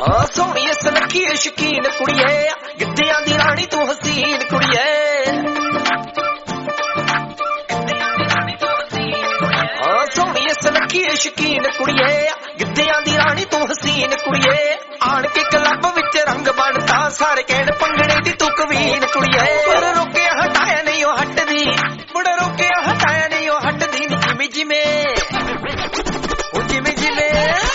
ਸੋਹਣੀ ਸੁਨੱਖੀ ਸ਼ਕੀਨ ਕੁੜੀਏ ਗਿੱਧਿਆਂ ਦੀ ਰਾਣੀ ਤੂੰ ਹਸੀਨ ਕੁੜੀਏ ਸੋਹਣੀ ਸੁਨੱਖੀ ਸ਼ਕੀਨ ਕੁੜੀਏ ਗਿੱਧਿਆਂ ਦੀ ਰਾਣੀ ਤੂੰ ਹਸੀਨ ਕੁੜੀਏ ਆਣ ਕੇ ਕਲੱਬ ਵਿੱਚ ਰੰਗ ਬਣਦਾ ਸਾਰੇ ਕਹਿਣ ਭੰਗੜੇ ਦੀ ਤੂੰ ਕਵੀਨ ਕੁੜੀਏ ਪਰ ਰੋਕਿਆ ਹਟਾਇਆ ਨਹੀਂ ਉਹ ਹਟਦੀ ਮੁੜ ਰੋਕਿਆ ਹਟਾਇਆ ਨਹੀਂ ਉਹ ਹਟਦੀ ਨੀ ਜਿਵੇਂ ਜਿਵੇਂ ਉਹ ਜਿਵੇਂ ਜਿਵੇਂ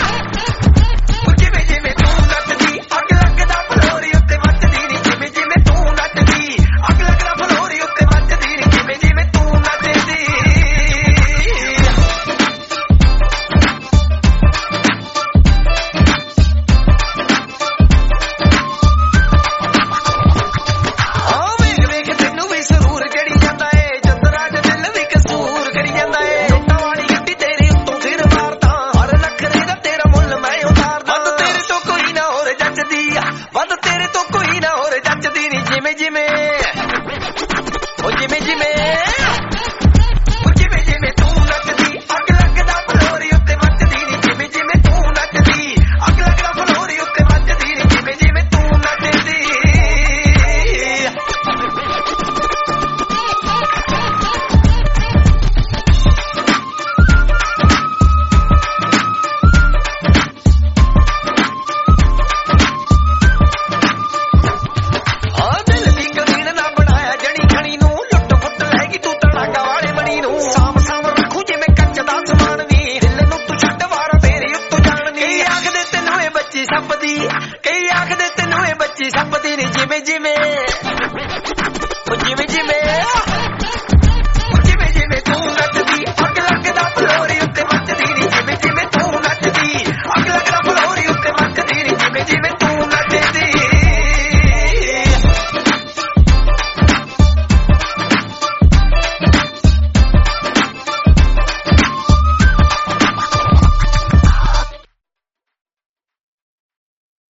ਕਈ ਆਖਦੇ ਤੈਨੂੰ ਇਹ ਬੱਚੀ ਸੱਪਦੀ ਨੀ ਜਿਵੇਂ ਜਿਵੇਂ